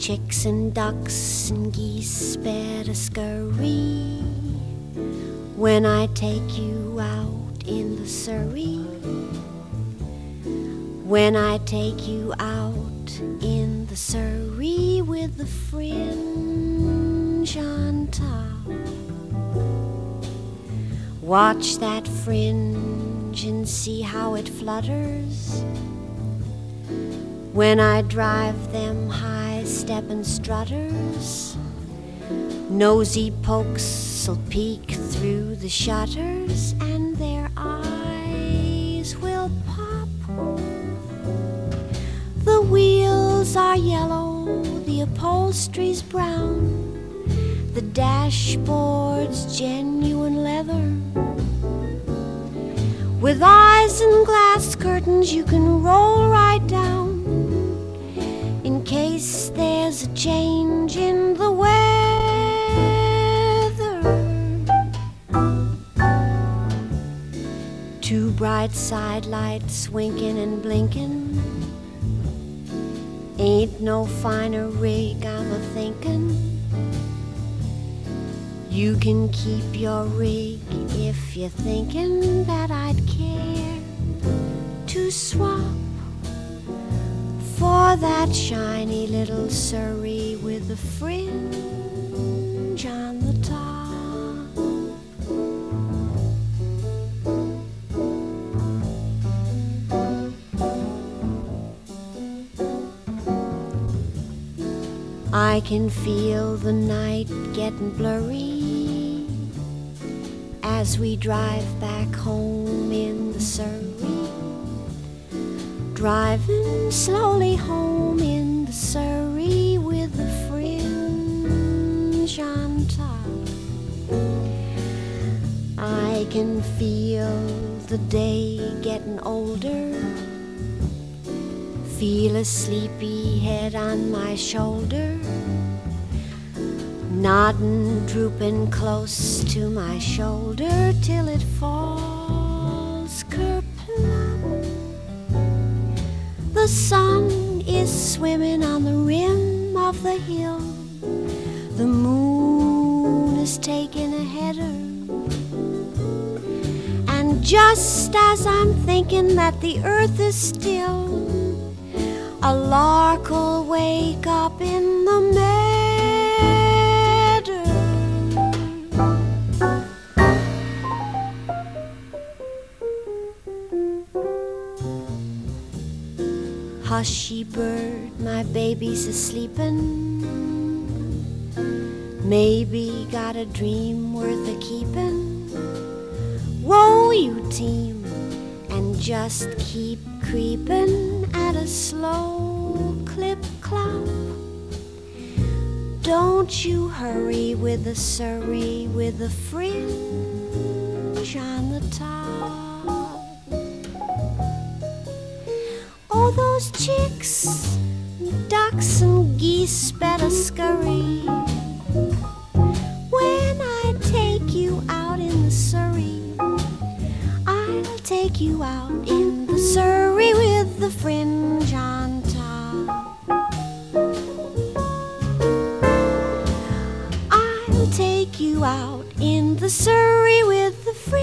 Chicks and ducks and geese better scurry when I take you out in the Surrey. When I take you out in the Surrey with the fringe on top. Watch that fringe and see how it flutters when I drive them high-steppin' strutters. Nosy pokes'll peek through the shutters and their eyes will pop. The wheels are yellow, the upholstery's brown, the dashboard's genuine leather. With eyes and glass curtains you can roll right down in case there's a change in the weather. Two bright side lights winking and blinking. Ain't no finer rig, I'm a-thinkin'. You can keep your rig if you're thinking that I'd care to swap for that shiny little Surrey with the fringe on the top. I can feel the night getting blurry as we drive back home in the Surrey. Driving slowly home in the Surrey with the fringe on top. I can feel the day getting older, feel a sleepy head on my shoulder, nodding, drooping close to my shoulder till it falls kerplop. The sun is swimming on the rim of the hill. The moon is taking a header. And just as I'm thinking that the earth is still, a lark'll wake up in the meadow. Hushy bird, my baby's a-sleepin'. Maybe got a dream worth a-keepin'. Whoa, you team, and just keep creepin' at a slow clip-clop. Don't you hurry with the Surrey with the fringe on the top. Oh, those chicks, ducks and geese better scurry when I take you out in the Surrey. I'll take you out in the Surrey with the fringe on top. I'll take you out in the Surrey with the fringe